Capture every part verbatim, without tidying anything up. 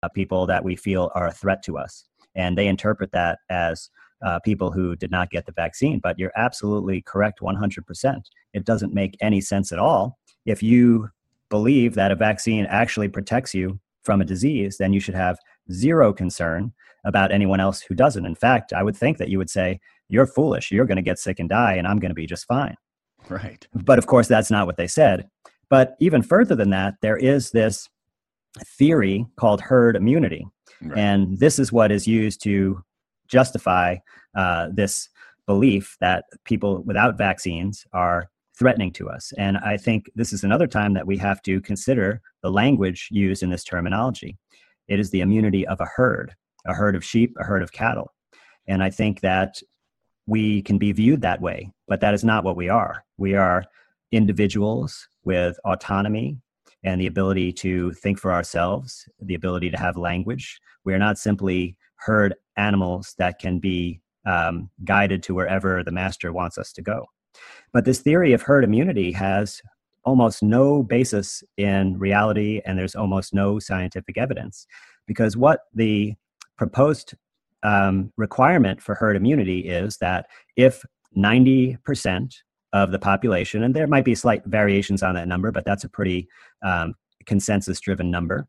uh, people that we feel are a threat to us. And they interpret that as uh, people who did not get the vaccine. But you're absolutely correct, one hundred percent. It doesn't make any sense at all. If you believe that a vaccine actually protects you from a disease, then you should have zero concern about anyone else who doesn't. In fact, I would think that you would say, you're foolish, you're going to get sick and die, and I'm going to be just fine. Right. But of course, that's not what they said. But even further than that, there is this theory called herd immunity. Right. And this is what is used to justify uh, this belief that people without vaccines are threatening to us. And I think this is another time that we have to consider the language used in this terminology. It is the immunity of a herd, a herd of sheep, a herd of cattle. And I think that we can be viewed that way, but that is not what we are. We are individuals with autonomy and the ability to think for ourselves, the ability to have language. We are not simply herd animals that can be um, guided to wherever the master wants us to go. But this theory of herd immunity has almost no basis in reality, and there's almost no scientific evidence, because what the proposed um, requirement for herd immunity is that if ninety percent of the population, and there might be slight variations on that number, but that's a pretty um, consensus-driven number.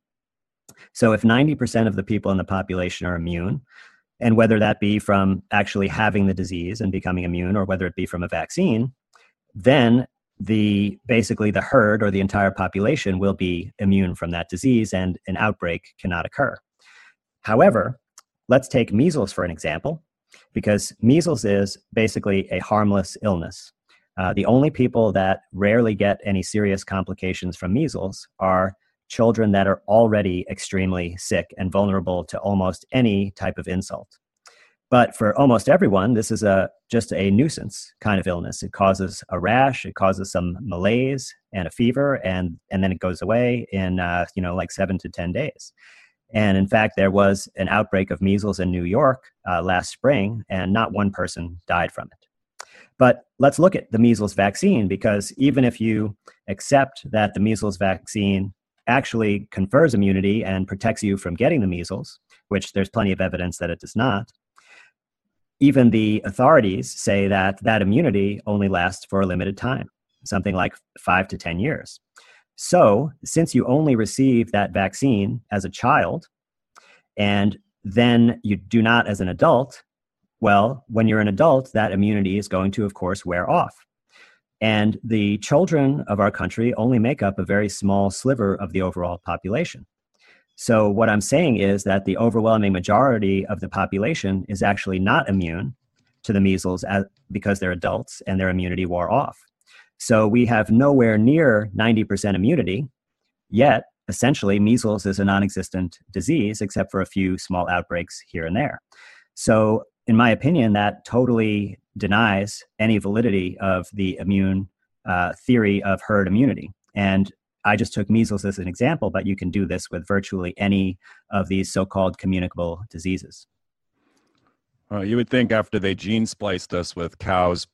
So if ninety percent of the people in the population are immune, and whether that be from actually having the disease and becoming immune, or whether it be from a vaccine, then the basically the herd or the entire population will be immune from that disease and an outbreak cannot occur. However, let's take measles for an example, because measles is basically a harmless illness. Uh, the only people that rarely get any serious complications from measles are children that are already extremely sick and vulnerable to almost any type of insult. But for almost everyone, this is a just a nuisance kind of illness. It causes a rash, it causes some malaise and a fever, and, and then it goes away in uh, you know like seven to ten days. And in fact, there was an outbreak of measles in New York uh, last spring, and not one person died from it. But let's look at the measles vaccine, because even if you accept that the measles vaccine actually confers immunity and protects you from getting the measles, which there's plenty of evidence that it does not, even the authorities say that that immunity only lasts for a limited time, something like five to ten years. So since you only receive that vaccine as a child, and then you do not as an adult, well, when you're an adult, that immunity is going to, of course, wear off. And the children of our country only make up a very small sliver of the overall population. So what I'm saying is that the overwhelming majority of the population is actually not immune to the measles as, because they're adults and their immunity wore off. So we have nowhere near ninety percent immunity, yet essentially measles is a non-existent disease except for a few small outbreaks here and there. So in my opinion, that totally denies any validity of the immune uh, theory of herd immunity. And I just took measles as an example, but you can do this with virtually any of these so-called communicable diseases. Well, you would think after they gene spliced us with cows